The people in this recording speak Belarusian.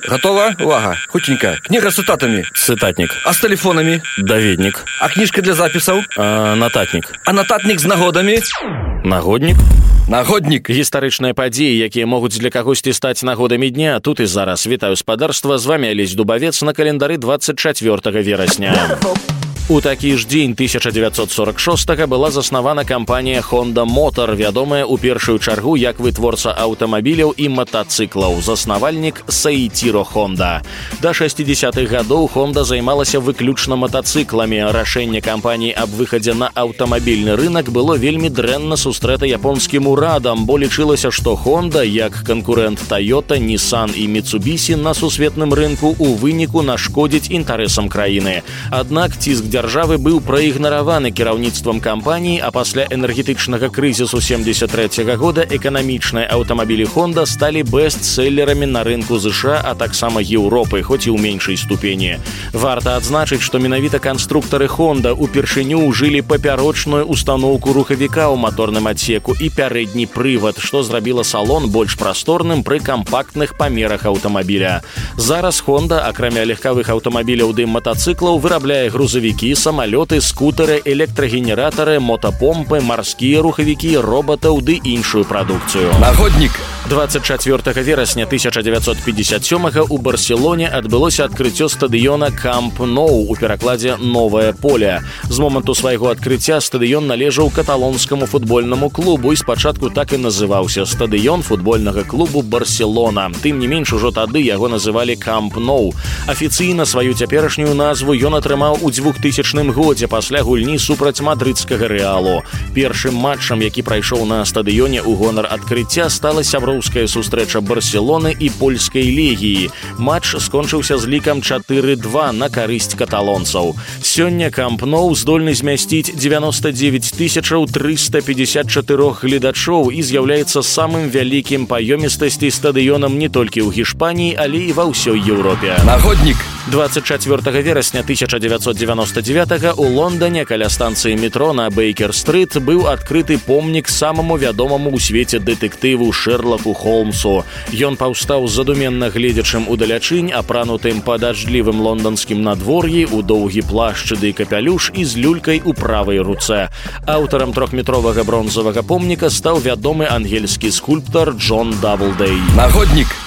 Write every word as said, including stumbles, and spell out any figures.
Готова? Увага. Хутенька. Книга с цитатами. Цытатнік. А с телефонами? Даведнік. А книжка для записаў? А, нататнік. А нататнік з нагодамі? Нагоднік. Нагоднік. Гістарычныя падзеі, якія могуць для кагосьці стаць нагодамі дня. Тут і зараз. Вітаю спадарства. З вами Алесь Дубавец на календары двадцать чацвёртага верасня. У такі ж дзень тысяча дзевяцьсот сорок шостага была заснавана кампанія Honda Motor, вядомая ў першую чаргу як вытворца аўтамабіляў і матацыклаў, заснавальнік Саіціро Honda. Да шэсцідзесятых гадоў Honda займалася выключна матацыкламі. Рашэнне кампаніі аб выхадзе на аўтамабільны рынак было вельмі дрэнна сустрэта японскім урадам, бо лічылася, што Honda, як канкурэнт Toyota, Nissan і Mitsubishi на сусветным рынку у выніку нашкодзіць інтарэсам краіны. Аднак ціск дзяржавы быў праігнараваны кіраўніцтвам кампаніі, а пасля энергетычнага крызісу семдзесят трэцяга года эканамічныя аўтамабілі Honda сталі бэстселлерамі на рынку ЗША, а таксама Еўропы, хоць і ў меншай ступені. Варта адзначыць, што менавіта канструктары Honda упершыню ўжылі папярочную устаноўку рухавіка ў маторным адсеку і пярэдні прывад, што зрабіла салон больш прасторным пры кампактных памерах аўтамабіля. Зараз Honda, акрамя легкавых аўтамабіляў ды матацыклаў, вырабляе грузавікі, самалёты, скутары, электрагенератары, мотапомпы, марскія рухавікі, робатаў ды іншую прадукцыю. Нагоднік. двадцать чацвёртага верасня тысяча дзевяцьсот пятьдесят сёмага ў Барселоне адбылося адкрыццё стадыёна Камп Ноу, у перакладзе «Новае поле». З моманту свайго адкрыцця стадыён належаў каталонскаму футбольнаму клубу і спачатку так і называўся стадыён футбольнага клубу «Барселона». Тым не менш, ужо тады яго называлі Камп Ноу. Афіцыйна сваю цяперашнюю назву ён атрымаў у двухтысячным годзе пасля гульні супраць мадрыдскага Рэалу. Першым матчам, які прайшоў на стадыёне ў гонар адкрыцця, стала сяброўская сустрэча Барселоны і польскай легіі. Матч скончыўся з лікам чатыры два на карысць каталонцаў. Сёння Камп Ноу здольны змясціць дзевяноста дзевяць тысячаў трыста пятьдесят чатыры гледачоў і з'яўляецца самым вялікім па ёмістасці стадыёнам не толькі ў Гішпаніі, але і ва ўсёй Еўропе. Нагоднік. двадцать чацвёртага верасня тысяча дзевяцьсот девяносто девятага у Лондоне каля станцыі метро на Бейкер-стрыт быў адкрыты помнік самаму вядомаму ў свеце дэтэктыву Шэрлаку Холмсу. Ён паўстаў задуменна гледзячым удалячынь, апранутым па дажджлівым лонданскім надвор'і, у доўгі плашч ды капялюш і з люлькай у правай руцэ. Аўтарам трохметровага бронзавага помніка стаў вядомы ангельскі скульптар Джон Даблдэй. Нагоднік.